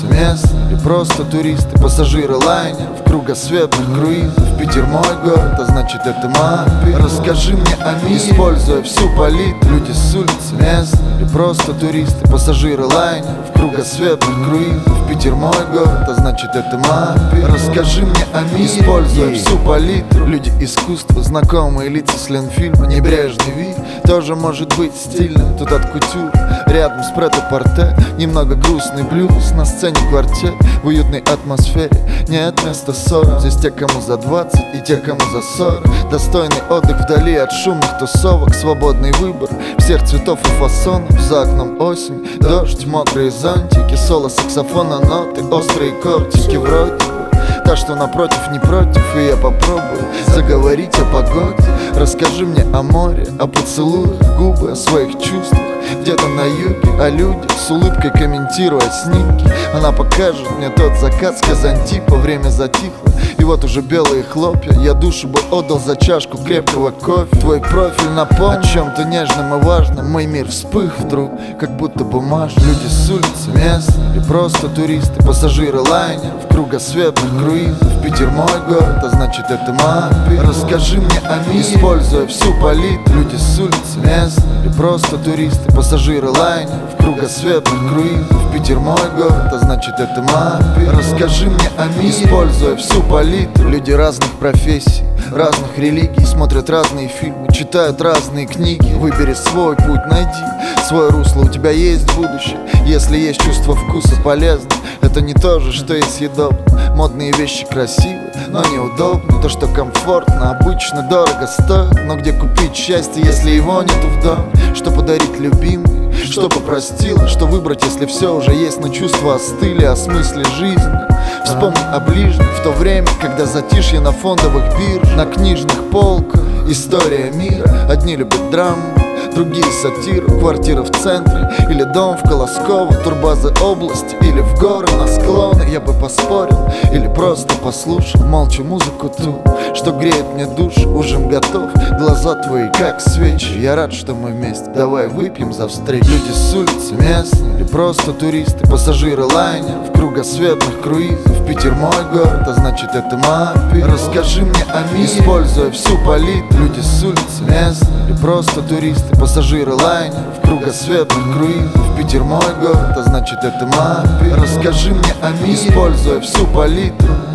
улицы местные или просто туристы, пассажиры лайнеров, кругосветных круизов. Питер мой город, а значит это мой. Расскажи мне о мире, используя всю палитру. Люди с улицы местные или просто туристы, пассажиры лайнеров, кругосветных круизов. Питер мой город, а значит это мой. Расскажи мне о мире, используя всю палитру. Люди искусства, знакомые лица с Ленфильма, небрежный вид тоже может быть стильным. Тут от кутюр, рядом с прету-порте, немного грустный блюз, на сцене квартет, в уютной атмосфере нет места ссорам. Здесь те, кому за 20 и те, кому за 40. Достойный отдых вдали от шумных тусовок, свободный выбор всех цветов и фасонов. За окном осень, дождь, мокрые зонтики, соло саксофона, ноты, острые кортики. Вроде бы та, что напротив, не против, и я попробую заговорить о погоде. Расскажи мне о море, о поцелуях, губы, о своих чувствах. Где-то на юге, а люди с улыбкой комментируя снимки. Она покажет мне тот закат с Казантипа. Время затихло, и вот уже белые хлопья. Я душу бы отдал за чашку крепкого кофе. Твой профиль напомнил о чем-то нежном и важном. Мой мир вспых вдруг, как будто бумажный. Люди с улицы местные или просто туристы, пассажиры лайнеров, кругосветных круизов. Питер мой город, а значит это мой. Расскажи мне о мире, используя всю палитру. Люди с улицы местные или просто туристы, пассажиры лайнеров, кругосветных круизов. Питер мой город, а значит это мой. Расскажи мне о мире, используя всю палитру. Люди разных профессий, разных религий, смотрят разные фильмы, читают разные книги. Выбери свой путь, найди свое русло. У тебя есть будущее, если есть чувство вкуса, полезно. Это не то же, что и съедобно. Модные вещи красивы, но неудобно. То, что комфортно, обычно дорого стоит. Но где купить счастье, если его нету в доме? Что подарить любимой, что попростила, что выбрать, если все уже есть, но чувства остыли о смысле жизни. Вспомни о ближних в то время, когда затишье на фондовых биржах, на книжных полках. История мира, одни любят драму, другие сатиру. Квартира в центре или дом в Колосково, турбазы области или в горы на склоны. Я бы поспорил или просто послушал молча музыку ту, что греет мне душу. Ужин готов, глаза твои как свечи. Я рад, что мы вместе, давай выпьем за встречу. Люди с улицы местные или просто туристы, пассажиры лайнеров, кругосветных круизов. Питер мой город, а значит это мой. Расскажи мне о мире, используя всю палитру. Люди с улицы местные или просто туристы, пассажиры лайнеров, кругосветных круизов. Питер мой город, а значит это мой. Расскажи мне о мире, используя всю палитру.